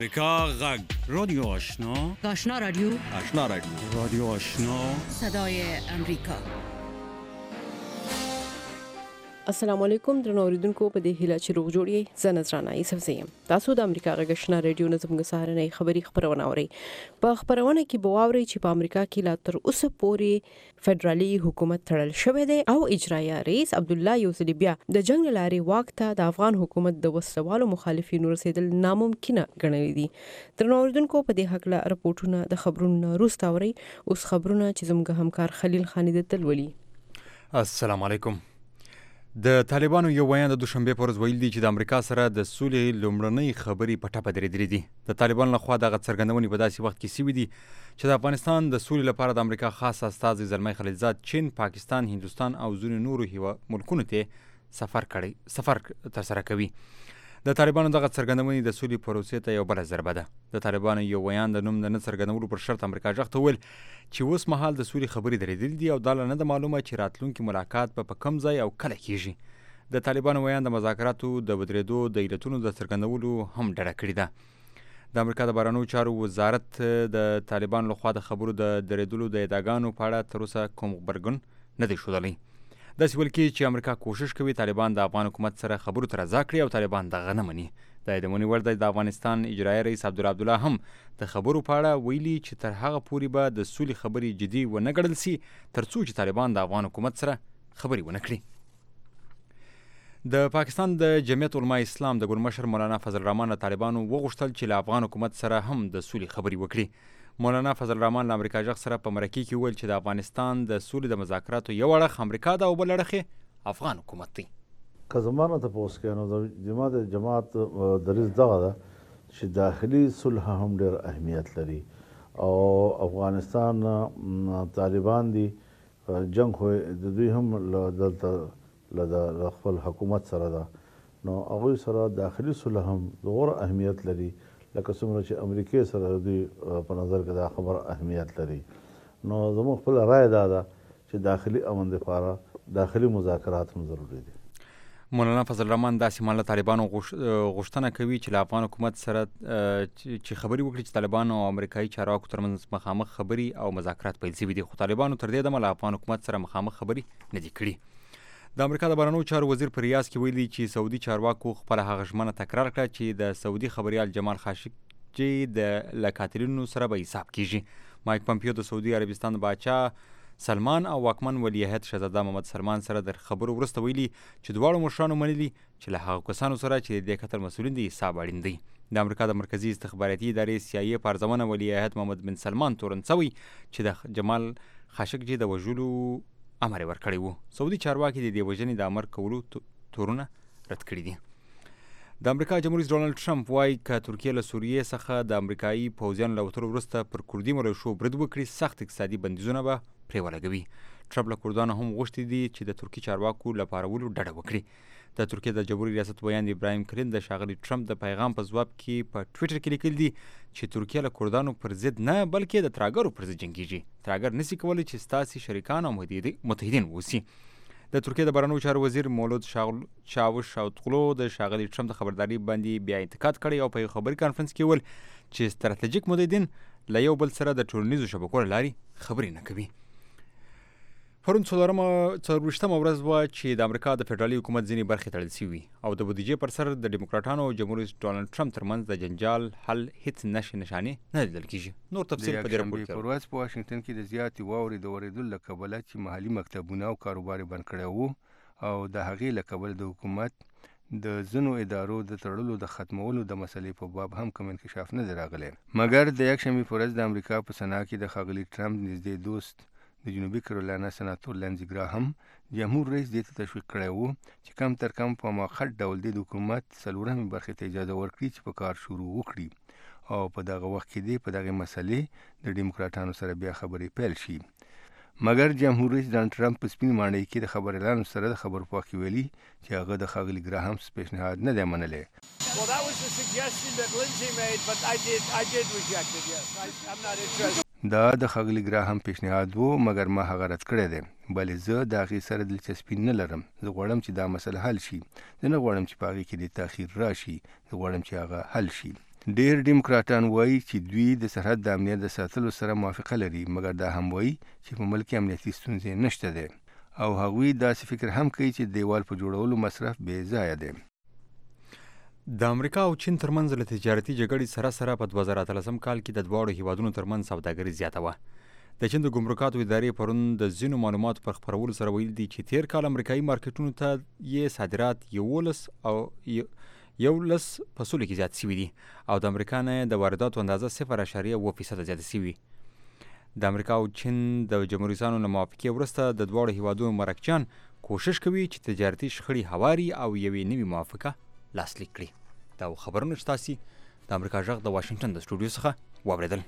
امریکا غږ رادیو آشنا آشنا رادیو رادیو آشنا صدای امریکا. السلام علیکم درنو اوریدونکو په دې هیله چې روغ جوړ یې. زه نذرانه یوسف یم. تاسو د امریکا غږ آشنا رادیو نه زموږ سهارنۍ خبری خبرونه اورئ. په خبرونه کې به واورئ چې په امریکا کې لا تر اوسه پورې فدرالي حکومت تړل شوی دی او اجرایي رئیس عبد الله یوسف بیا د جنگ لارې واک ته د افغان حکومت د وسوالو مخالفینو رسیدل ناممکنه ګڼل دي. درنو اوریدونکو په دې حق له رپورټونه د خبرونو روسته اورئ. اوس خبرونه چې زموږ همکار خلیل خان د تلولي. السلام علیکم. د طالبانو یو ویان د دوشنبه پر ورځ ویل دي چې د امریکا سره د سولې لومړنۍ خبرې په ټپه درېدلې دي. د طالبانو لخوا دغه څرګندونې په داسې وخت کې شوې دي چې د افغانستان د سولې لپاره د امریکا خاص استازی زلمی خلیلزاد چین، پاکستان، هندوستان او ځینو نورو ملکونو ته سفر ترسره کوي. د طالبانو دغه څرګندونې د سولې پروسې ته یو بله ضربه ده. د طالبانو یو ویان د نوم د نه څرګندولو پر شرط امریکا غږ ته وویل چې اوس مهال د سولې خبرې درېدلې دي او دا نه ده معلومه چې راتلونکي ملاقات په کوم ځای او کله کیږي. د طالبانو ویان د مذاکراتو د ودرېدو د علتونو د څرګندولو هم ډډه کړې ده. د امریکا د بهرنیو چارو وزارت د طالبانو لخوا د خبرو د درېدلو د ادعاګانو په اړه تر اوسه کوم غبرګون نه دی ښودلی. داسې ویل کېږي چې امریکا کوشش کوي طالبان د افغان حکومت سره خبرو ته راضا کړي او طالبان دغه نه مني. د یادونې وړ دی د افغانستان اجرایي رئیس عبدالله هم د خبرو په اړه ویلي چې تر هغه پورې به د سولې خبرې جدي ونه ګڼل سي تر څو چې طالبان د افغان حکومت سره خبرې ونه کړي. د پاکستان د جمعیت علماء اسلام د ګورمشر مولانا فضل الرحمن له طالبانو وغوښتل چې له افغان حکومت سره هم د سولې خبرې وکړي. مولانا فضل الرحمن له امریکا غږ سره په مرکې کې وویل چې د افغانستان د سولې د مذاکراتو یو اړخ امریکا ده او بل اړخ افغان حکومت دی. که زمانه تپوس کې نو د جماعت دریځ دغه ده چې داخلي صلح هم ډېر اهمیت لري او افغانستان طالبان دي جنگ خو د دوی هم دلته له خپل حکومت سره ده نو هغوی سره داخلي صلح هم غوره اهمیت لري لکه څومره چې امریکې سره دوی په نظر کې دا خبر اهمیت لري. نو زموږ خپل رایه دا ده چې داخلي امن لپاره داخلي مذاکرات هم ضروري دي. مولانا فضل الرحمن داسې مهال له طالبانو غوښتنه کوي چې له افغان حکومت سره چې خبرې وکړي چې طالبانو او امریکایي چارواکو ترمنځ مخامخ خبرې او مذاکرات پیل شوي دي، خو طالبانو تر دې دمه له افغان حکومت سره مخامخ خبرې نه دي کړي. د امریکا د بهرنیو چارو وزیر په ریاض کې ویلي چې سعودي چارواکو خپله هغه ژمنه تکرار کړه چې د سعودي خبریال جمال خاشقجي له قاتلینو سره به حساب کیږي. مایک پمپیو د سعودي عربستان باچا سلمان او واکمن ولیعهد شهزاده محمد سلمان سره د خبرو وروسته ویلي چې دواړو مشرانو منلي چې له هغو کسانو سره چې د دې قتل مسؤلین دي حساب اړین دی. د امریکا د مرکزي استخباراتي ادارې CIA په ارزونه ولیعهد محمد بن سلمان تورن شوی چې د جمال خاشقجي د وژلو امر ورکړی و. سعودي چارواکي د دې وژنې د امر کولو تورونه رد کړي دي. د امریکا جمهور رئیس ډونالډ ټرمپ وایي که ترکیه له سوریې څخه د امریکایي پوځیانو له وتلو وروسته پر کردي ملیشو برید وکړي سخت اقتصادي بندیزونه به پرې ولګوي. ټرمپ له کردانو هم غوښتي دي چې د ترکي چارواکو له پارولو ډډه وکړي. د ترکیې د جمهوري ریاست ویاند ابراهیم کلین د ښاغلي ټرمپ د پیغام په ځواب کې په ټویټر کې لیکلي دي چې ترکیه له کردانو پر ضد نه بلکې د تراګرو پر ضد جنګیږي. تراګر نشي کولی چې ستاسې شریکان او متحدین اوسي. د ترکیې د بهرنیو چارو وزیر مولود چاوشاوتغلو د ښاغلي ټرمپ د خبرداري باندې بیا انتقاد کړی او په یو خبري کانفرنس کې ویل چې ستراتیژیک متحدین له یو بل سره د ټولنیزو شبکو له لارې خبرې نه کوي. پرون 24مه ورځ وه چې د امریکا د فدرالي حکومت ځینې برخې تړل شوي او د بودیجې پر سر د ډیموکراټانو او جمهور رئیس ډونالډ ټرمپ ترمنځ د جنجال حل هیڅ نښانې نه لیدل کیږي. نور تفصیل په دې راپور کې. پر ورځ په واشنګټن کې د زیاتې واورې د ورېدلو له کبله چې محلي مکتبونه او کاروبار بند کړی وو او د هغې له کبله د حکومت د ځینو ادارو د تړلو د ختمولو د مسلې په باب هم کوم انکشاف نه دی راغلی. مګر د یکشنبې په ورځ د امریکا په سنا کې د ښاغلي ټرمپ نږدې دوست د جنوبي کرولانا سناتور لینزي ګراهم جمهور رئیس دې ته تشویق کړی و چې کم تر کم په موقت ډول د حکومت څلورمې برخې ته اجازه ورکړي چې په کار شروع وکړي او په دغه وخت کې دې په دغه مسلې د ډیموکراټانو سره بیا خبرې پیل شي. مګر جمهور رئیس ډونالډ ټرمپ په سپین ماڼۍ کې د خبريالانو سره د خبرو په وخت کې ویلي چې هغه د ښاغلي ګراهم پیشنهاد نه دی منلی. دا د ښاغلي ګراهم پیشنهاد وو مګر ما هغه رد کړی دی، بلې زه د هغې سره دلچسپي نه لرم. زه غواړم چې دا مسله حل شي. زه نه غواړم چې په هغې کې د تاخیر راشي. زه غواړم چې هغه حل شي. ډیر ډیموکراټان وایي چې دوی د سرحد د امنیت د ساتلو سره موافقه لري، مګر دا هم وایي چې په ملک کې امنیتي ستونزې نشته دي او هغوی داسې فکر هم کوي چې دیوال په جوړولو مصرف بې ځایه دی. د امریکا او چین ترمنځ له تجارتي جګړې سره په 2013 کال کې د دواړو هیوادونو ترمنځ سوداګري زیاته وه. د چین د ګمرکاتو ادارې پرون د ځینو معلوماتو پر خپرولو سره ویلي دي چې تیر کال امریکایي مارکیټونو ته یې صادرات 11% کې زیات شوي دي او د امریکا نه د وارداتو اندازه 0.1% زیاته شوي. د امریکا او چین د جمهوریتانو له موافقې وروسته د دواړو هیوادونو مرکچیان کوشش کوي چې تجارتي شخړې هواري او یوې نوې موافقه لاسلیک کړي. دا خبرونه چې تاسې د امریکا غږ د واشنګټن د سټوډیو څخه واورېدل.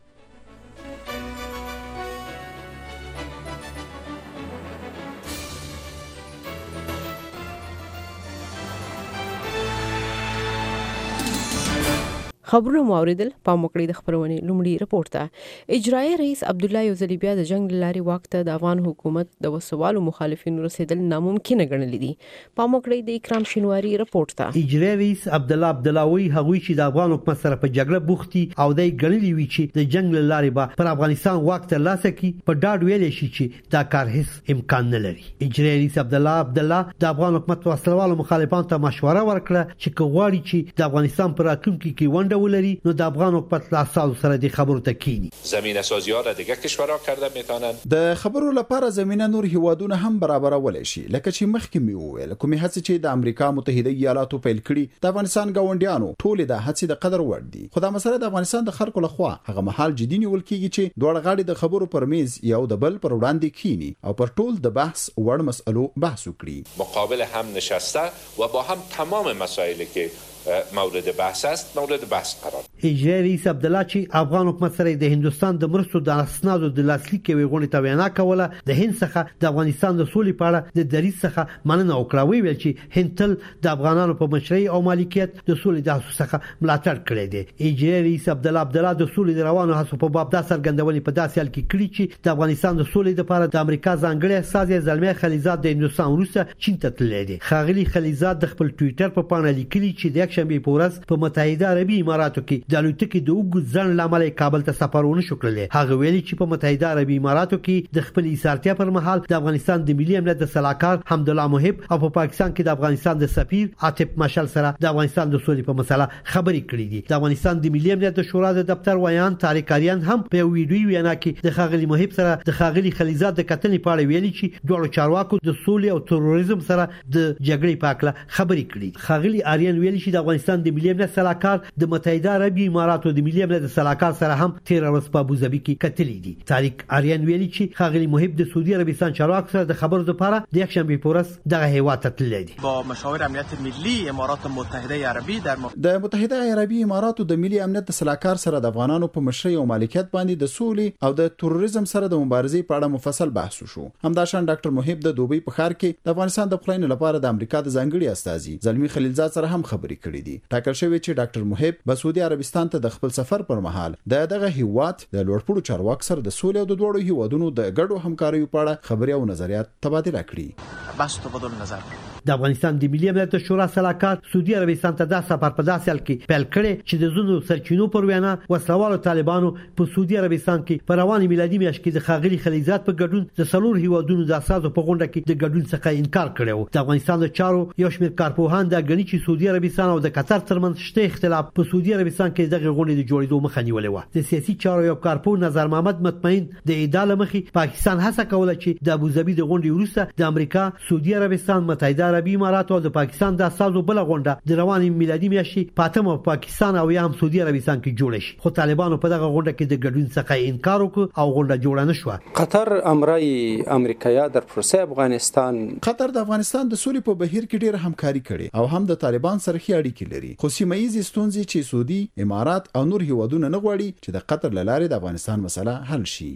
خبرونه موریدل په موکړی د خبرونه لومړی رپورت ته اجرایی رئیس عبد الله یوزلی بیا د جنگ لاري وخت د افغان حکومت د وسوالو مخالفینو رسیدل ناممکن ګڼل دي. په موکړی د اکرام شینواری رپورت ته اجرایی رئیس عبد الله وی هغوی چې د افغان حکومت سره په جګړه بوختي او د ګڼلې وی چې د جنگ لاري به پر افغانستان وخت لاسه کی په ډاډ ویل شي چې دا کار هیڅ امکان نه لري. اجرایی رئیس عبد الله د افغان حکومت وسوالو مخالفانو ته مشوره ورکړه چې کوغواړي چې د افغانستان پر راتلونکي کې ونډه ولري نو د افغان حکومت له اساسو سره د خبرو تکینی زمینه سازی ها را دیگه کشورها کرده میتونن د خبرو لپاره زمینه نور هیوادونه هم برابرول شي لکه چې مخکې می وویل کومې هڅې چې د امریکا متحده ایالاتو پیل کړي د افغانستان ګاونډیانو ټول د هڅې د قدر وړ دي. خو دا مسله د افغانستان د خلکو لخوا هغه مهال جدي نیول کیږي چې دوه غاړي د خبرو پر میز یو د بل پر وړاندې کینی او پر ټول د بحث وړ مسئلو بحث وکړي، مقابل هم نشسته و با هم تمام مسائلی که مورد بحث است مورد بحث قرار. اجرایی رئیس عبد الله چې افغان حکومت سره د هندستان د مرستو د اسنادو د لاسلیک کوي غونډه ته وینا کوله د هند څخه د افغانستان د سولې په اړه د دریځ څخه مننه وکړه. ویل چې هند تل د افغانانو په مشرۍ او مالکیت د سولې د اساس څخه ملاتړ کړی دی. اجرایی رئیس عبد الله د سولې د روانو هڅو په باب د څرګندونې په داسې حال کې کړی چې د افغانستان د سولې لپاره د امریکا ځانګړي استازي زلمي خلیزاد د هندستان وروسته چین ته تللی دی. خاغلی خلیزاد د خپل ټوئیټر په پاڼه لیکلی چې د یکشنبه په ورځ په متحده عربي اماراتو کې د الوتکې د اوږد ځنډ لامل کابل ته سفرونه شو کړل. هغه ویلي چې په متحده عربي اماراتو کې د خپل ایثارتیا پر مهال د افغانستان د ملي امنیت د سلاکار حمد الله محب او په پاکستان کې د افغانستان د سفیر عاطف مشال سره د افغانستان د سولې په مسله خبرې کړې دي. د افغانستان د ملي امنیت د شورا د دفتر ویان طارق اریان هم په ویډیو وینا کې د خاغلی محب سره د خاغلی خلیزاد د کتنې په اړه ویلي چې دوه چارواکو د سولې او تروریزم سره د جګړې په اړه خبرې کړې. خاغلی اریان ویلي چې د افغانستان د ملي امنیت سلاکار د متحده عربي اماراتو د ملي امنیت سلاکار سره هم 13 ورځې په ابوظبي کې کتلې دي. طارق اریان ویلي چې خاغلی محب د سعودي عربستان چارواکو سره د خبرو لپاره د یکشنبه په ورځ دغه هیواد ته تللی دي. با مشاور امنیت ملی امارات متحده عربی د متحده عربي اماراتو د ملي امنیت سلاکار سره د افغانانو په مشرۍ او مالکیت باندې د سولې او د تروریزم سره د مبارزې په اړه مفصل بحث وشو. همداشان ډاکټر محب د دوبۍ په ښار کې د افغانستان د پخلاینې لپاره د امریکا د ځانګړي استازي زلمی خلیلزاد سره هم خبرې کړې دي. ټاکل شوی چې ډاکټر محب په سعودي عربستان ته د خپل سفر پر مهال دغه هیواد د لوړپوړو چارواکو سره د سولې او د دوړو هیوادونو د ګډو همکاریو په اړه خبرې او نظریات تبادله کړي. بحث تبادل نظر د افغانستان د ملي امنیت شورا سلاکار سعودي عربستان ته د سفر په داسې حال کې پیل کړي چې د زونو سرچینو پر وینا وسلوالو طالبانو په سعودي عربستان کې په رواني میلادي میاشت کې د خاغلی خلیزات په ګډون د سلور هیوادونو د اساسو په غونډه کې د ګډون څخه انکار کړو. د افغانستان د چارو یو شمېر کارپوهان د غنی چې سعودي عربستان او د قطر ترمنځ شته اختلاف په سعودي عربستان کې دغه غونډې د جوړېدو مخه نیولې و. د سیاسي چارو یو کارپوه نظر محمد مطمئن د ادعا مخې پاکستان هڅه کوله چې د ابوظبي د غونډې وروسته د امریکا سعودي عربستان متحده عربي امارات او د پاکستان د اساسو بل غونډه د رواني میلادي میاشتې پاتمه پاکستان او یم سعودي عربستان کې جوړ شي. خو طالبانو په دغه غونډه کې د ګډون څخه انکار وکړ او غونډه جوړه نه شو. قطر امرای امریکایا در پروسه افغانستان قطر د افغانستان د سولې په بهیر کې ډېر همکاري کړي او هم د طالبان سره ښې اړیکې لري. خو سیمه ییزې ستونزې چې سعودي امارات او نور هیوادونه نه غواړي چې د قطر له لارې د افغانستان مسله حل شي.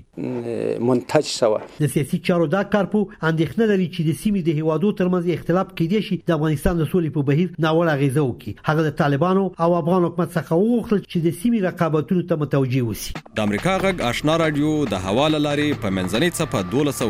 منتج شوه. د سیاسي چارو دا کارپو اندېښنه لري چې د سیمې د هیوادو ترمنځ اختلاف کېدای شي د افغانستان د سولې په بهیر ناوړه اغیزه وکړي. هغه د طالبانو او افغان حکومت څخه وغوښتل چې د سیمې رقابتونو ته متوجه وسی. د امریکا غږ آشنا رادیو د حواله لاري په منځنۍ صفه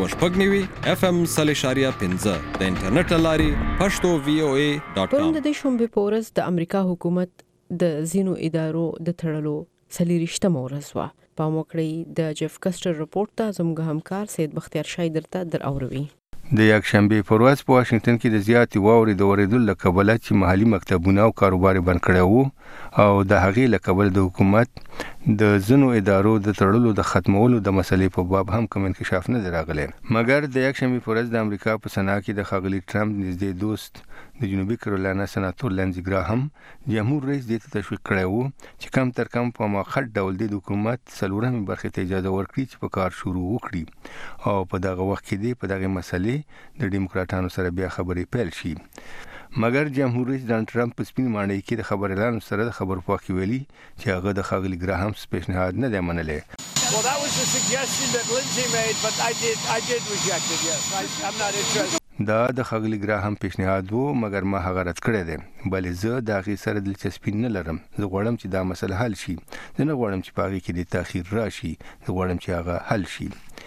12.9 FM 3.15 د انټرنیټ لاري پښتو voa.com. پرون د شنبه په ورځ د امریکا حکومت د زینو ادارو د تړلو 40 ورځ وا په موکړی د جف کسټر رپورت ته زموږ همکار سید بختیار شای درته در اوروي. د یک شنبه پر ورځ په واشنگټن کې د زیاتې واورې د ورېدو له کبله چې محلي مکتبونه او کاروبار بند کړي وو او د هغې له کبله د حکومت د ځینو ادارو د تړلو د ختمولو د مسلې په باب هم کوم انکشاف نه دی راغلی. مګر د یک شنبه پر ورځ د امریکا په سنا کې د ښاغلي ټرمپ نږدې دوست د جنوبي کیرولینا سناتور لینزي ګراهم جمهور رئیس دې ته تشویق کړی وو چې کم تر کم په مؤقت ډول د حکومت څلورمې برخې ته اجازه ورکړي چې په کار شروع وکړي او په دغه وخت کې دې په دغه مسلې د ډیموکراټانو سره بیا خبرې پیل شي. مګر جمهور رئیس ډانلډ ټرمپ په سپین ماڼۍ کې د خبر اعلان سره د خبر پوښتنه ویلي چې هغه د ښاغلي ګراهم پیشنهاد نه دی منلی. Well, that was the suggestion that Lindsay made, but I did reject it, yes. I'm not interested. دا د ښاغلي ګراهم پیشنهاد وو مګر ما هغه رد کړی دی. بلې زه د هغې سره دلچسپي نه لرم. زه غواړم چې دا مسله حل شي. زه نه غواړم چې په هغې کې د تاخیر راشي. زه غواړم چې هغه حل شي.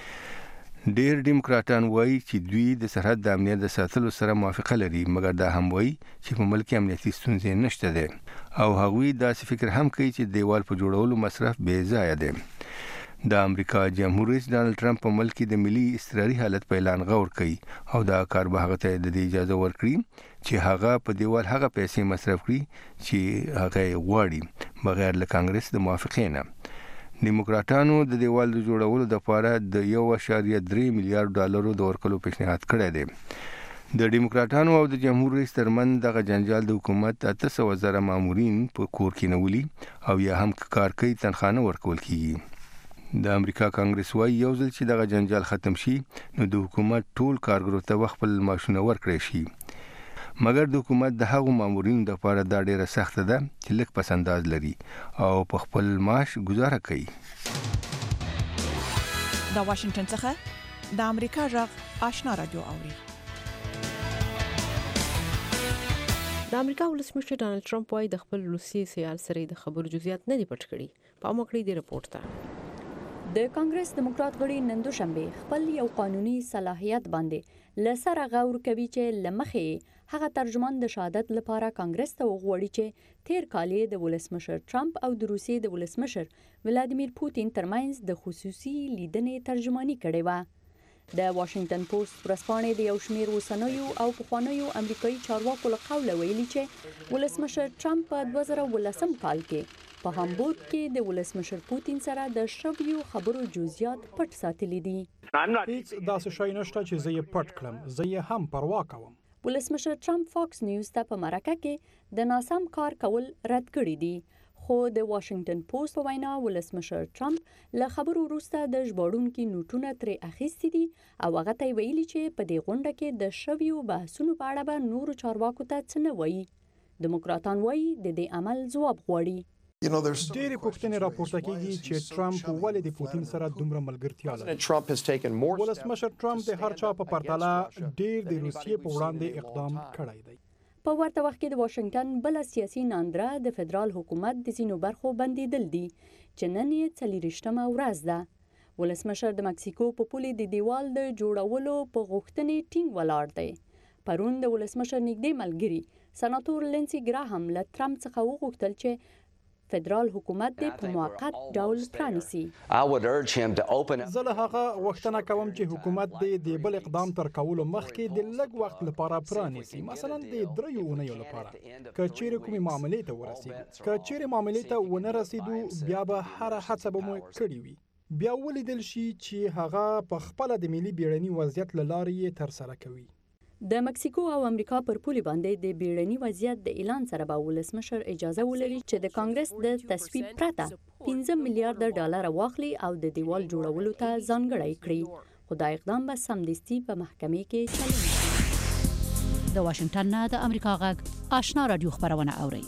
ډیر ډیموکراټان وایي چې دوی د سرحد د امنیت د ساتلو سره موافقه لري مګر دا هم وایي چې په ملک امنیتي ستونزې نشته دي او هغوی داسې فکر هم کوي چې دیوال په جوړولو مصرف بې ځایه دی. د امریکا جمهور رئیس ډانلډ ټرمپ په ملک کې د ملي اضطراري حالت په اعلان غور کوي او دا کار به هغه ته د اجازه ورکړي چې هغه په دیوال هغه پیسې مصرف کړي چې هغه غواړي بغیر له کانګرس د موافقې نه. دیموکراټانو د دیوال د جوړولو لپاره د 1.3 میلیارډ ډالرو د ورکولو پیشنهاد کړی دی. د دیموکراټانو او د جمهور رئیس ترمن دغه جنجال د حکومت 800,000 مامورین په کور کې نولي او یا هم کار کوي تنخواه نه ورکول کیږي. د امریکا کانګرس وايي یو ځل چې دغه جنجال ختم شي نو د حکومت ټول کارګرو ته خپل معاشونه ورکړي شي. مګر د حکومت د هغو مامورینو لپاره دا ډیره سخته ده چې لږ پس انداز لري او په خپل معاش گزاره کوي. د واشنگټن څخه د امریکا غږ آشنا رادیو اوري. د امریکا ولسمشر ډانلډ ټرمپ وايي د خپل روسي سیال سره د خبرو جزئیات نه دي پټ کړي. په موکړی دی رپورت ته د کانګرس دیموکرات غړي نن دوشنبه خپل یو قانوني صلاحیت باندې لسره غور کوي چې لمخې هغه ترجمان د شهادت لپاره کانګرس ته وغوړي چې تیر کال د ولسمشر ټرمپ او د روسیې د ولسمشر ولادیمیر پوتین ترمنځ د خصوصي لیدنې ترجمانی کړې و. د واشنگټن پوسټ ورځپاڼې د یو شمېر اوسنیو او پخوانیو امریکایي چارواکو له قوله ویلي چې ولسمشر ټرمپ په 2018 کال کې په هامبورګ کې د ولسمشر پوتین سره د شویو خبرو جزئیات پټ ساتلي دي. هیڅ داسې شی نشته چې زه یې پټ کړم. زه یې هم پروا کوم. ولسمشر ټرمپ فاکس نیوز ته په مرکه کې د ناسم کار کول رد کړی دي. خو د واشنگټن پوسټ په وینا ولسمشر ټرمپ له خبرو وروسته د ژباړونکو نوټونه ترې اخیستي دي او هغه ته ویلي چې په دې غونډه کې د شویو بحثونو په اړه به نورو چارواکو ته څه نه وایي. دیموکراتان وایي د دې عمل ځواب غواړي. ډېرې پوښتنې راپورته کېږي چې ټرمپ ولې د پوتین سره دومره ملګرتیا لري. ولسمشر ټرمپ د هر چا په پرتله ډېر د روسیې په وړاندې اقدام کړی دی. په ورته وخت کې د واشنگټن بل سیاسي ناندره د فدرال حکومت د ځینو برخو بندیدل دي چې نن یې 40مه ورځ ده. ولسمشر د مکسیکو په پولې د دیوال د جوړولو په غوښتنې ټینګ ولاړ دی. پرون د ولسمشر نږدې ملګری سناتور لینزي ګراهم له ټرمپ څخه وغوښتل چې فدرال حکومت د په موقت ډول پرانیسي. زه له هغه غوښتنه کوم چې حکومت د بل اقدام تر کولو مخکې د لږ وخت لپاره پرانیسي، مثلا د 3 اونیو لپاره. که چیرې کومې معاملې ته ورسیږو، که چیرې معاملې ته ونه رسیدو، بیا به هر هڅه به مو کړې وي. بیا ولیدل شي چې هغه په خپل د ملي بیړني وضعیت له لارې تر سره کوي. د مکسیکو او امریکا پر پولې باندې د بیړني وضعیت د اعلان سره به ولسمشر اجازه ولري چې د کانګرس د تصویب پرته 15 میلیارډ ډالر واخلي او د دیوال جوړولو ته ځانګړی کړي. خو دا اقدام به سمدستي په محکمې کې چلند شي. د واشنگټن نه د امریکا غږ آشنا رادیو خبرونه اوري.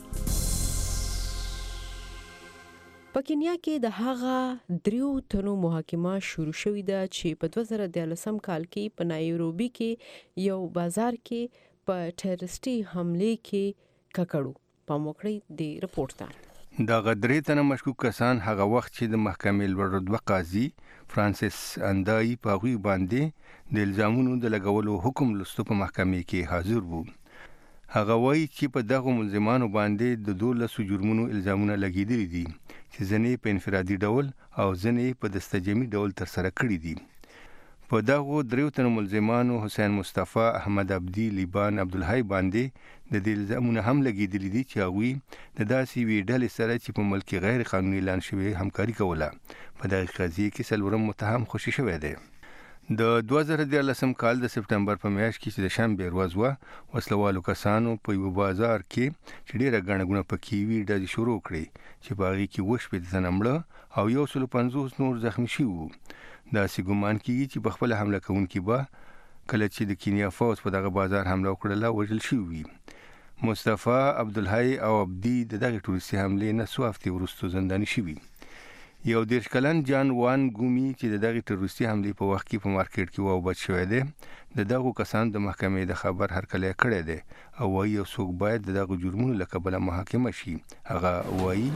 په کینیا کې د هغه 3 تنو محاکمه شروع شوې ده چې په 2013 کال کې په نایروبي کې یو بازار کې په ټیرریستي حمله کې ککړو. په موکړی دی رپورت ته دا غدري تنه مشکوک کسان هغه وخت چې د محکمې لوړ رتبه قاضي فرانسیس اندای په غوي باندې د الزامونو د لګولو حکم لستو په محکمې کې حاضر وو. هغه وایي چې په دغه ملزمانو باندې د 12 جرمونو الزامونه لګیدلي دي چې ځنې په انفرادي ډول او ځنې په دستجمي ډول ترسره کړي دي. په دغه دریو تنو ملزمانو حسین مصطفی، احمد عبدی، لیبان عبدالحی باندې د دې الزامونه هم لګیدلي دي چې هغوی د داسې یوې ډلې سره چې په ملک کې غیر قانوني اعلان شوی همکاري کوله. په دغه قضیې کې څلورم متهم خوشي شوی دی. د 2014 کال د سپټمبر په میاشت کې چې د شنبې ورځ وه، وسلوالو کسانو په یو بازار کې چې ډېره ګڼه ګوڼه پکې وي ډزې شروع کړې چې په هغې کې 80 تنه مړه او 150 نور زخمي شوي وو. داسې ګمان کېږي چې په خپله حمله کوونکي به کله چې د کینیا فوج په دغه بازار حمله وکړله وژل شوي وي. مصطفی، عبدالحی او عبدي د دغې ټوریستي حملې نه څو هفتې وروسته زنداني شوي. 11 کلن جان وان ګومي چې د دغې ټروریستي حملې په وخت کې په مارکیټ کې وبچ شوی دی، د دغو کسانو د محکمې د خبر هرکلی کړی دی او وایي یو څوک باید د دغو جرمونو له کبله محاکمه شي. هغه وایي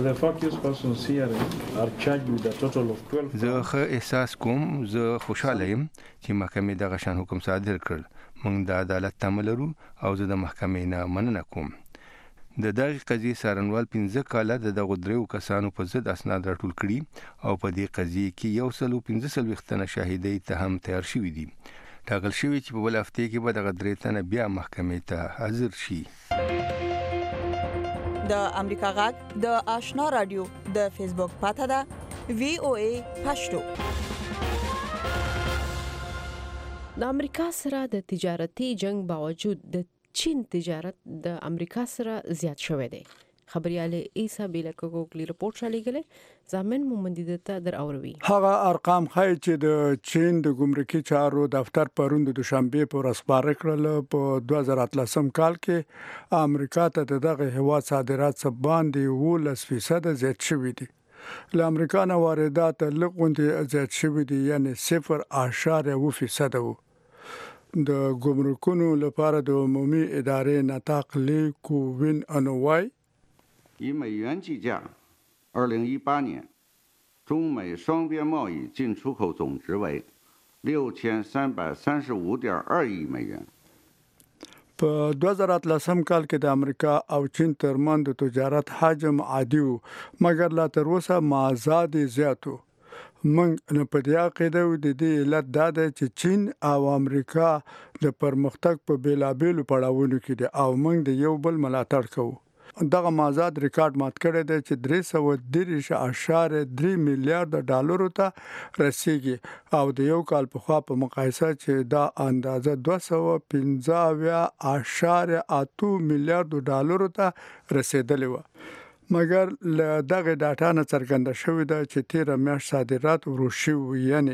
زه ښه احساس کوم، زه خوشحاله یم چې محکمې دغه شان حکم صادر کړ. موږ د عدالت تمه لرو او زه د محکمې نه مننه کوم. د دغې قضیې څارنوال 15 کاله د دغو دریو کسانو په ضد اسناد راټول کړي او په دې قضیې کې 145 تنه شاهدۍ ته هم تیار شوي دي. ټاکل شوي چې په بل هفتې کې به دغه 3 تنه بیا محکمې ته حاضر شي. د امریکا غږ د آشنا رادیو د فیسبوک پاته ده VOA پښتو. د امریکا سره د تجارتي جنگ باوجود د چین تجارت د امریکا سره زیات شوی دی. خبرياله عیسی بیلکوګلی رپورټ شالېګله ځامن مومندید ته در اوروي. هغه ارقام ښایي چې د چین د ګمرکي چارو دفتر پرون د دوشنبه پر خبره کړل په 2013 کال کې امریکا ته دغه هوا صادرات باندې 10% زیات شوي دي. له امریکا نه واردات لږ زیات شوي دي، یعنی 0.2% وو. د ګمرکونو لپاره د عمومي ادارې نطاق لی کووین انوای 以美元计价，2018年中美双边贸易进出口总值为6335.2亿美元。 په 2013 کال کې د امریکا او چین ترمنځ د تجارت حجم عادي و، مګر لا تر اوسه مازاد زیاتو. موږ نه په دې عقیده و د دې علت دا ده چې چین او امریکا د پرمختګ په بیلابیلو پړاوونو کې دي او موږ د یو بل ملاتړ کوو. دغه مازاد ریکارډ مات کړی دی چې 330.3 میلیارډ ډالرو ته رسیږي او د یو کال په خوا په مقایسه چې دا اندازه 215.8 میلیارډ ډالرو ته رسیدلی و. مګر له دغه ډاټا نه څرګنده شوې ده چې 13 میاشت صادرات ورو شوي، یعنی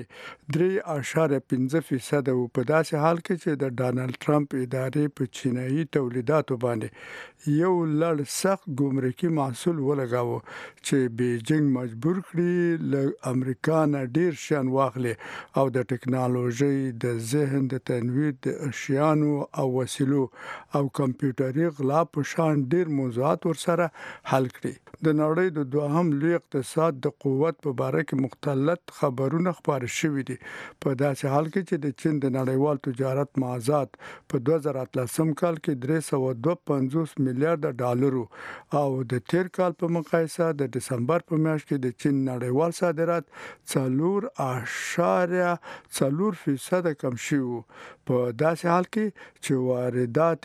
3.5% او په داسې حال کې چې د ډانلډ ټرمپ ادارې په چینایي تولیداتو باندې یو لړ سخت ګمرکي محصول ولګاوه چې بیجینګ مجبور کړي له امریکا نه ډیر شیان واخلي او د ټکنالوژي، د ذهن د تنویر، د اشیانو او وسیلو او کمپیوټري غلا په شان ډیر موضوعات ورسره حل کړي. د نړۍ د دوهم لوی اقتصاد د قوت په باره کې مختلط خبرونه خبر شوي دي. په داسې حال کې چې د چین د نړیوال تجارت مازاد په 2013 کال کې 352 میلیارډ ډالرو او د تیر کال په مقایسه د دسمبر په میاشت کې د چین نړیوال صادرات 4.4% کم شوي. په داسې حال کې چې واردات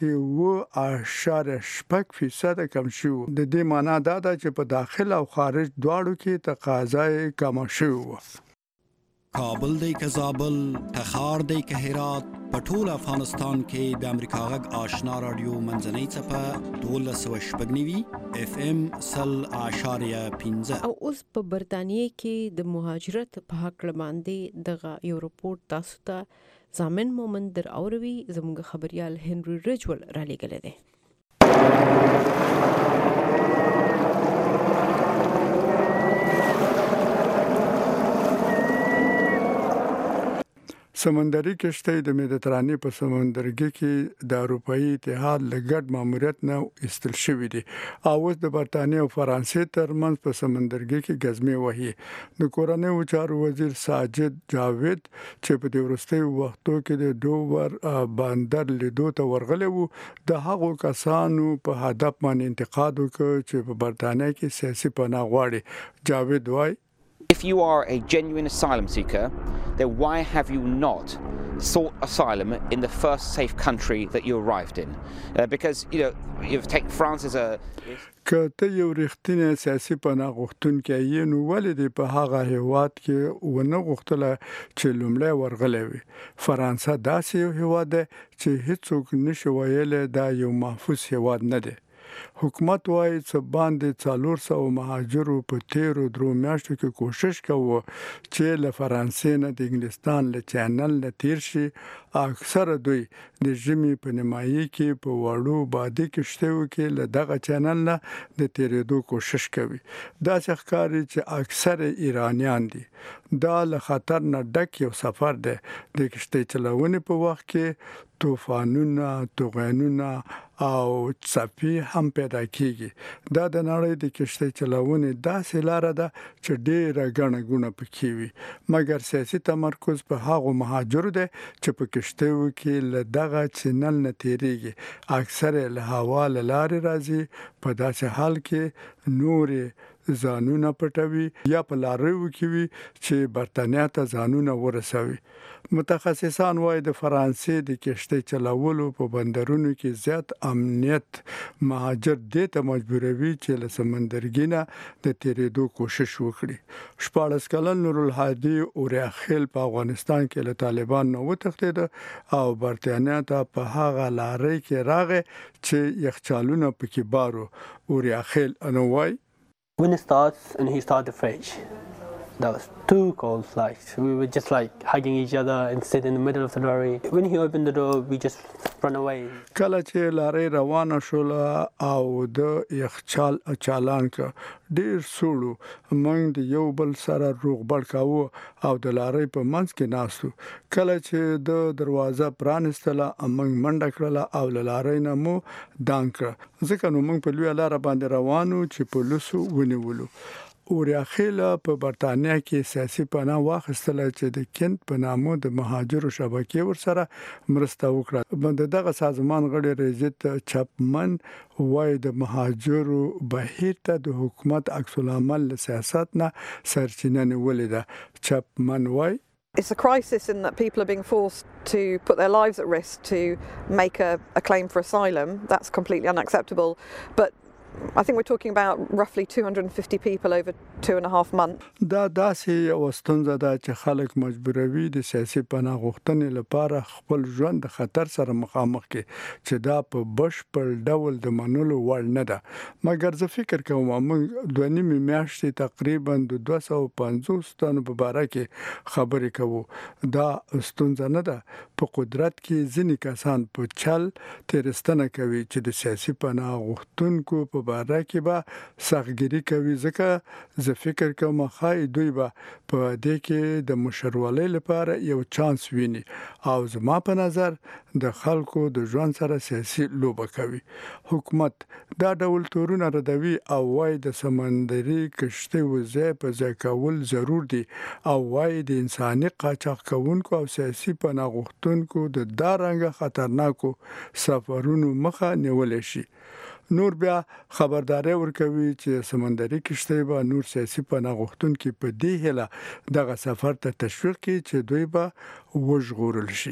2.8% کم شوي. د دې معنی دا ده چې په داخل او خارج دواړو کې تقاضا کم شوی. کابل دی که زابل، تخار دی که هرات، په ټول افغانستان کې د امریکا غږ آشنا رادیو منځنۍ څپه 1290 FM 0.15 او اوس په برتانیې کې د مهاجرت په حق باندې دغه یو رپورټ تاسو ته ځامن مومند در اوروي. زموږ خبريال هنري رجول را لېږلی دی. سمندري کشتۍ د مدیترانې په سمندرګي کې د اروپאי اتحاد لګډ ماموریت نه استل شوې دي او اوس د برتانیې او فرانسې ترمنځ په سمندرګي کې غزمې وهي. د کورنیو چارو وزیر ساجد جاوید چې په دې وروستیو وختو کې د ډوور بندر لیدو ته ورغلی وو د هغو کسانو په هدف باندې انتقاد وکړ چې په برتانیې کې سیاسي پناه غواړي. جاوید وایي If you are a genuine asylum seeker, then why have you not sought asylum in the first safe country that you arrived in? Because, you've taken France as a... که ته یو رښتینی سیاسي پناه غوښتونکی یې نو ولې دې په هغه هیواد کې ونه غوښتله چې لومړی ورغلی وي. فرانسه داسې یو هیواد دی چې هیڅوک نشي ویلی دا یو محفوظ هیواد نه دی. حکومت وايي چې باندې 400 مهاجرو په 13 میاشتو کې کوشش کوي چې له فرانسې نه د انګلستان له چینل نه تیر شي. اکثره دوی د ژمي په نیمایي کې په وړو بادي کشتیو کې له دغه چینل نه د تیرېدو کوشش کوي. دا ښکاري چې اکثره ایرانیان دي. دا له خطر نه ډک یو سفر دی. د کشتۍ چلونې په وخت کې طوفانونه، طوفانونه او څپې هم پیدا کیږي. دا د نړۍ د کشتۍ چلونې داسې لار ده چې ډېره ګڼه ګوڼه پکې وي. مګر سیاسي تمرکز په هغو مهاجرو دی چې په کشتیو کې له دغه چینل نه تیریږي. اکثره له هوا له لارې راځي. په داسې حال کې نورې ځانونه پټوي یا په لاریو کې وي چې برتانیا ته ځانونه ورسوي. متخصصان وايي د فرانسې د کشتۍ چلولو په بندرونو کې زیات امنیت مهاجر دې ته مجبوروي چې له سمندرګي نه د تیرېدو کوشش وکړي. 14 کلن نورالهادي اوریاخیل په افغانستان کې له طالبان نه وتښتېد او برتانیا ته په هغه لارې کې راغی چې یخچالونه پکې بارو. اوریاخیل انوای When it starts and he started the fridge, that was too cold. Like we were just like hugging each other and sitting in the middle of the lorry. When he opened the door, we just run away. کله چې لارې روانه شول او د یخچال چالان ک ډیر سوړو موږ د یو بل سره روغبړ کاوه او د لارې په منځ کې ناستو. کله چې د دروازه پرانستله موږ منډه کړله او لارې نه مو دان کړ. ځکه نو موږ په لوی لار باندې روانو چې پولیسو ونیولو. اوریاخیل په برتانیا کې سیاسي پناه واخیستله چې د کینت په نامه د مهاجرو شبکې ورسره مرسته وکړه. دغه سازمان غړي ریجت چپمن وايي د مهاجرو بهیر ته د حکومت عکس العمل سیاست نه سرچینه نیولې ده. چپمن وايي It's a crisis in that people are being forced to put their lives at risk to make a claim for asylum. That's completely unacceptable. But I think we're talking about roughly 250 people over 2.5 months. دا داسې یو ستونزه ده چې خلک مجبوروي د سیاسي پناه غوښتنې لپاره خپل ژوند د خطر سره مخامخ کړي چې دا په بشپړ ډول د منلو وړ نه ده. مګر زه فکر کوم موږ 2.5 میاشتې تقریبا د 250 تنو په باره کې خبرې کوو. دا ستونزه نه ده. په قدرت کې ځینې کسان په چل تیرستنه کوي چې د سیاسي پناه غوښتونکو په باره کې به سختګیري کوي. ځکه زه فکر کوم خای دوی به په دې کې د مشرولۍ لپاره یو چانس ویني او زما په نظر د خلکو د ژوند سره سیاسي لوبه کوي. حکومت دا ډول تورونه ردوي او وايي د سمندري کشتۍ وځي په ځای کول ضرور دي او وايي د انساني قاچاق کوونکو او سیاسي پناه غوښتونکو د دارنګ خطرناکو سفرونو مخه نیول شي. نور بیا خبرداري ورکوي چې سمندري کشتۍ به نور سیاسي پناه غوښتونکي په دې هیله دغه سفر ته تشویق کړي چې دوی به وژغورل شي.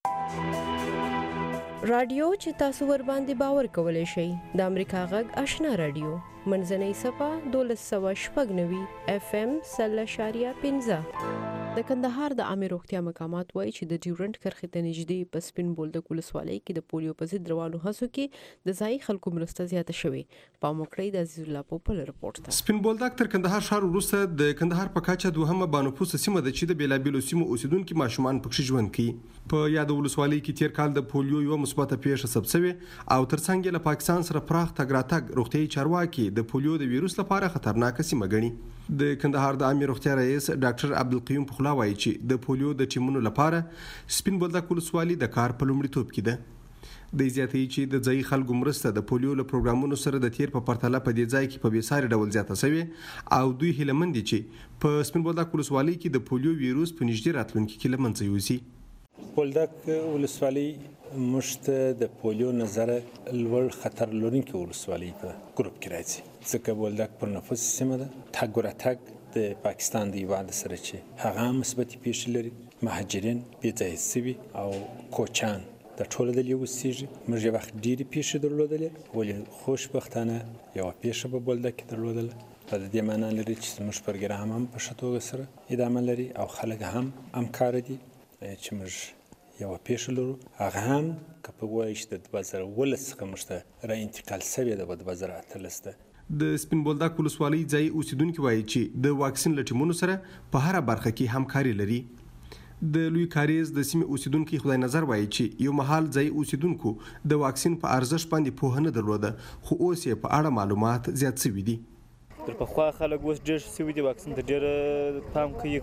رادیو چې تاسو ور باندې باور کولای شئ د امریکا غږ آشنا رادیو منځنۍ صفه 1290 FM 0.15 د کندهار د عامه روغتیا مقامات وایي چې د ډیورنت کرښې ته نږدې په سپین بولدک ولسوالۍ کې د پولیو په ضد روانو هڅو کې د ځایي خلکو مرسته زیاته شوې. پام وکړئ د عزیز الله پوپل رپورټ ته. سپین بولدک تر کندهار ښار وروسته د کندهار په کاچه دوهمه بانفوس سیمه ده چې د بیلابیلو سیمو اوسیدونکو ماشومان پکې ژوند کوي. په یاد ولسوالۍ کې تیر کال د پولیو یو مثبته پیښه ثبت شوې او ترڅنګ له پاکستان سره پراخ تګ راتګ روغتيایي چارواکي د پولیو د ویروس لپاره خطرناک سیمه ګڼي. د کندهار د عامه روغتیا رئیس ډاکټر عبدالقیوم الله وایي چې د پولیو د ټیمونو لپاره سپین بولدک ولسوالي د کار په لومړیتوب کې ده. د زیاتې چې د ځای خلکو مرسته د پولیو له پروګرامونو سره د تیر په پرتله په دې ځای کې په بیساري ډول زیاته شوې او دوی هیله مند دي چې په سپین بولدک ولسوالۍ کې د پولیو ویروس په نږدې راتلونکي کې له منځه یوسي. بولدک ولسوالۍ موږ ته د پولیو نظره لوړ خطر لرونکې ولسوالۍ په ګروپ کې راځي، ځکه بولدک پر نفوس سیمه ده. تګ ورتګ د پاکستان د هیواد سره چې هغه هم مثبتې پیښې لري، مهاجرین بېځایه سوي او کوچان د ټوله دلې اوسېږي. موږ یو وخت ډېرې پیښې درلودلې، ولې خوشبختانه یوه پیښه په بولدک کې درلودله. دا د دې معنا لري چې زموږ پروګرام هم په ښه توګه سره ادامه لري او خلک هم همکاره دي. چې موږ یوه پیښه لرو، هغه هم که په وایي چې د 2019 څخه موږ ته را انتقال شوې ده په 2018 ده. د سپین بولدک ولسوالۍ ځای اوسیدونکي وایي چې د واکسین له ټیمونو سره په هره برخه کې همکاري لري. د لوی کاریز د سیمې اوسیدونکي خدای نظر وایي چې یو مهال ځای اوسیدونکو د واکسین په ارزښت باندې پوهه نه درلوده، خو اوس یې په اړه معلومات زیات شوي دي. تر پخوا خلک اوس ډېر شوي دي، واکسین ته ډېر پام کوي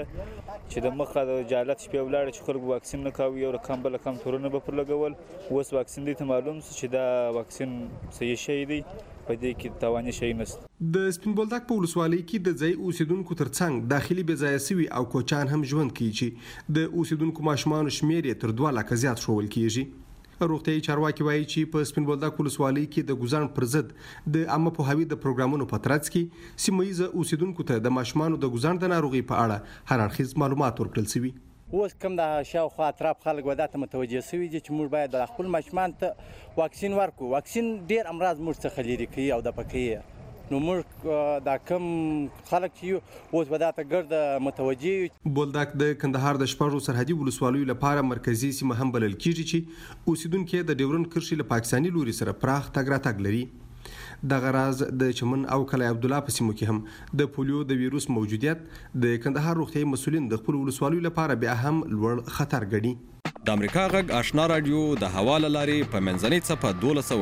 چې د مخه د جهالت شپې ولاړه چې خلکو واکسین نه کاوه، یو رقم بل رقم تورونه به پر لګول. اوس واکسین دی ته معلوم شو چې دا واکسین صحیح شی دی، په دې کې تاواني شی نشته. د سپین بولدک په ولسوالۍ کې د ځای اوسیدونکو ترڅنګ داخلي بېځایه سوي او کوچان هم ژوند کوي چې د اوسیدونکو ماشومانو شمېر یې تر 2 لکه زیات ښوول کیږي. روغتیايي چارواکي وایي چې په سپین بولدک ولسوالۍ کې د ګوزڼ پر ضد د عامه پوهاوي د پروګرامونو په ترڅ کې سیمه ییزه اوسیدونکو ته د ماشومانو د ګوزڼ د ناروغۍ په اړه هر اړخیز معلومات ورکړل شوي. اوس کوم د شاوخوا اطراف خلک وداته متوجه شوي دي چې موږ باید د خپل ماشومان ته واکسین ورکړو. واکسین ډېر امراض موږ څخه لرې کوي او د پکې نو موږ دا کم خلک چې اوس وداته ګرد متوجه. بولدک د کندهار د شپږو سرحدي ولسوالیو لپاره مرکزی سیمه هم بلل کیږي چې اوسیدونکو د ډیورند کرښې له پاکستاني لوري سره پراخ تګ راتګ لري. دغه راز د چمن او کلی عبدالله په سیمو کې هم د پولیو د ویروس موجودیت د کندهار روغتیايي مسؤلین د خپل ولسوالیو لپاره بیا هم لوړ خطر ګڼي. د امریکا غږ آشنا رادیو د حواله لاري په منځنۍ صفه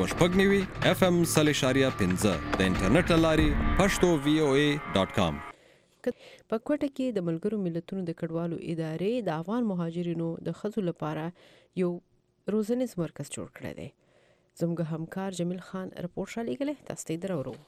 1290 FM 3.15 د انټرنیټ لاري pashto.voa.com. په کوټه کې د ملګرو ملتونو د کډوالو ادارې د افغان مهاجرینو د ښځو لپاره یو روزنیز مرکز جوړ کړی دی. زموږ همکار جمیل خان رپورټ را لېږلی، تاسو ته درورو.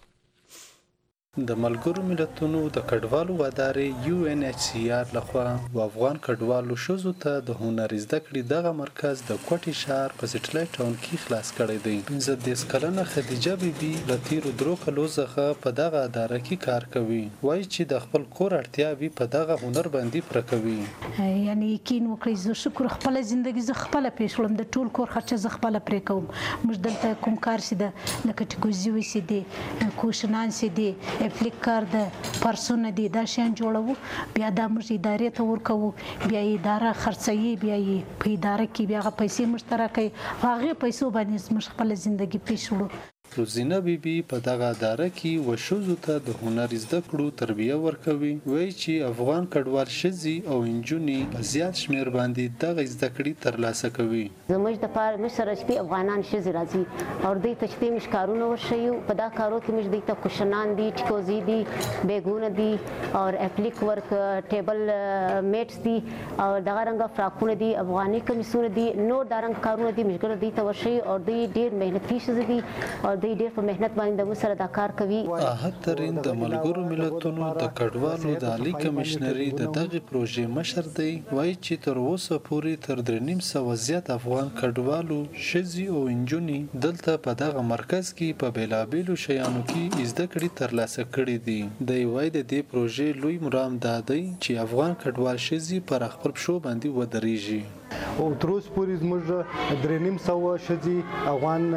د ملګرو ملتونو د کډوالو ادارې UNHCR لخوا افغان کډوالو ښځو ته د هنر زده کړې دغه مرکز د کوټې ښار په سټلایټ ټاون کې خلاص کړی دی. 15 کلنه خدیجه بیبي له تیرو 3 کلو څخه په دغه اداره کې کار کوي. وایي چې د خپل کور اړتیاوې په دغه هنر باندې پوره کوي. یعنی یقین وکړئ زه شکر خپل ژوندۍ زه خپل پیښ کړم، د ټول کور خرچه زه خپل پرې کوم. موږ دلته کوم کار سي د لکه ټیکوزي وسی دي، کوشنان سي دي، اپلیک کار د پرسونه دي، دا شیان جوړو، بیا د موږ ادارې ته ورکوو، بیا اداره خرڅوي، بیا په اداره کې بیا پیسې مشترکوي، هغه پیسو باندې موږ خپل ژوندۍ پیښ کړو. روزینا بیبي په دغه اداره کې وښځو ته د هنر زده کړو تربیه ورکوي. وایي چې افغان کډوال ښځې او نجونې په زیات شمېر باندې دغه زده کړې ترلاسه کوي. زموږ د پاره موږ سره شپې افغانان ښځې راځي او دوی ته چې موږ کارونه ورښیو، په دا کارو کې موږ دوی ته کوشنان دي، ټیکوزي دي، بیګونه دي او اپلیک ورک ټیبل میټس دي او دغه رنګه فراکونه دي، افغاني کمیسونه دي، نور دا رنګ کارونه دي موږ دوی ته ورښیو او دوی ډېر مهنتي ښځې دي او دوی ډېر په مهنت باندې موږ سره دا کار کوي. احد ترین د ملګرو ملتونو د کډوالو د عالی کمشنري د دغه پروژې مشر دی. وایي چې تر اوسه پورې تر 350 زیات افغان کډوالو ښځې او نجونې دلته په دغه مرکز کې په بیلابیلو شیانو کې زده کړې ترلاسه کړې دي. د وایي د دې پروژې لوی مرام دا دی چې افغان کډوال ښځې پر خپل پښو باندې ودرېږي. او تر اوسه پورې زموږ 350 ښځې افغان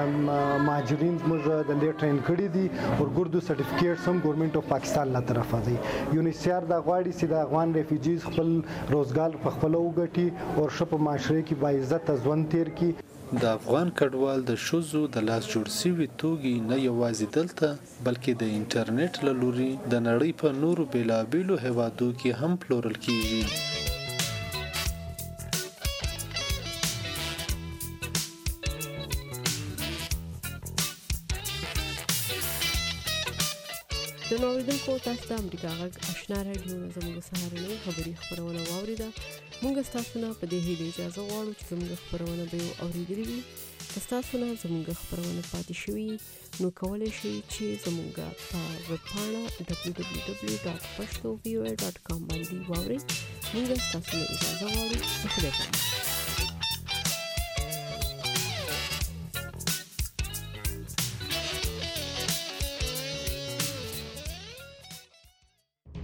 مهاجرین زموږ د لې ټرین کړي دي او ګردو سرټیفیکیټس هم ګورنمنت اف پاکستان له طرفه دی. UNHCR دا غواړي چې د افغان ریفیوجیز خپل روزګار په خپل وګټي او ښه په معاشره کې با عزت ژوند تیر کړي. د افغان کډوال د ښځو د لاس جوړ شوي توکي نه یوازې دلته بلکې د انټرنیټ له لوري د نړۍ په نورو بیلابیلو هیوادو کې هم پلورل کیږي. د درنو اوریدونکو تاسو د امریکا غږ آشنا رادیو نه زموږ سهارنۍ خبري خبرونه واوریده. موږ تاسو نه په دې هیله اجازه غواړو چې زموږ خبرونه به اوریدلې وي. تاسو نه زموږ خبرونه پاتې شوي نو کولای شئ چې زموږ په ویب پاڼه www.pashtovoa.com باندې واورئ. موږ تاسو نه اجازه غواړو.